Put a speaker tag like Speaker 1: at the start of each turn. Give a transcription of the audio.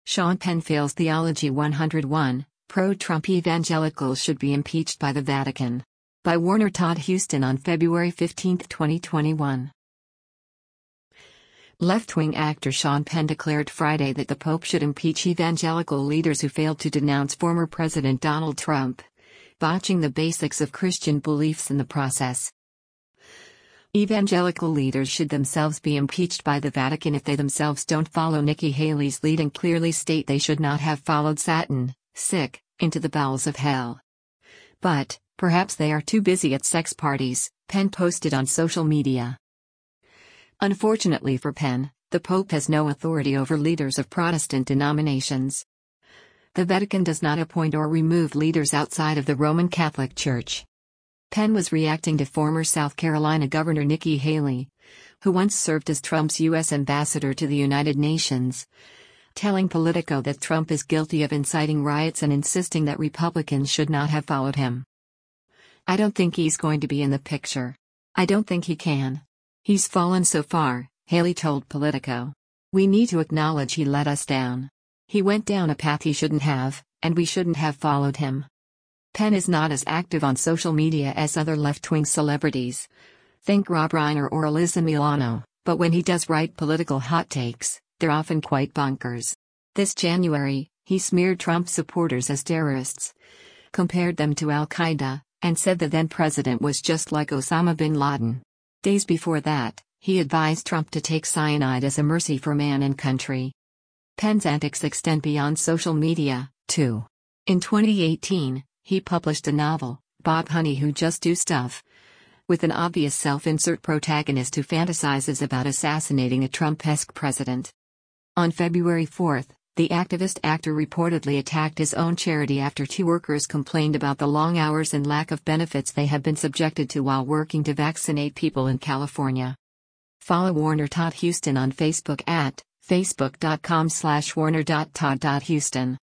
Speaker 1: Sean Penn fails Theology 101, pro-Trump evangelicals should be impeached by the Vatican. By Warner Todd Huston on February 15, 2021. Left-wing actor Sean Penn declared Friday that the Pope should impeach evangelical leaders who failed to denounce former President Donald Trump, botching the basics of Christian beliefs in the process. Evangelical leaders should themselves be impeached by the Vatican if they themselves don't follow Nikki Haley's lead and clearly state they should not have followed Satan, sick, into the bowels of hell. But, perhaps they are too busy at sex parties, Penn posted on social media. Unfortunately for Penn, the Pope has no authority over leaders of Protestant denominations. The Vatican does not appoint or remove leaders outside of the Roman Catholic Church. Penn was reacting to former South Carolina Governor Nikki Haley, who once served as Trump's U.S. ambassador to the United Nations, telling Politico that Trump is guilty of inciting riots and insisting that Republicans should not have followed him. "I don't think he's going to be in the picture. I don't think he can. He's fallen so far," Haley told Politico. "We need to acknowledge he let us down. He went down a path he shouldn't have, and we shouldn't have followed him." Penn is not as active on social media as other left-wing celebrities. Think Rob Reiner or Alyssa Milano, but when he does write political hot takes, they're often quite bonkers. This January, he smeared Trump supporters as terrorists, compared them to Al-Qaeda, and said the then-president was just like Osama bin Laden. Days before that, he advised Trump to take cyanide as a mercy for man and country. Penn's antics extend beyond social media, too. In 2018, he published a novel, Bob Honey Who Just Do Stuff, with an obvious self-insert protagonist who fantasizes about assassinating a Trump-esque president. On February 4, the activist actor reportedly attacked his own charity after two workers complained about the long hours and lack of benefits they have been subjected to while working to vaccinate people in California. Follow Warner Todd Huston on Facebook at facebook.com/warner.todd.huston.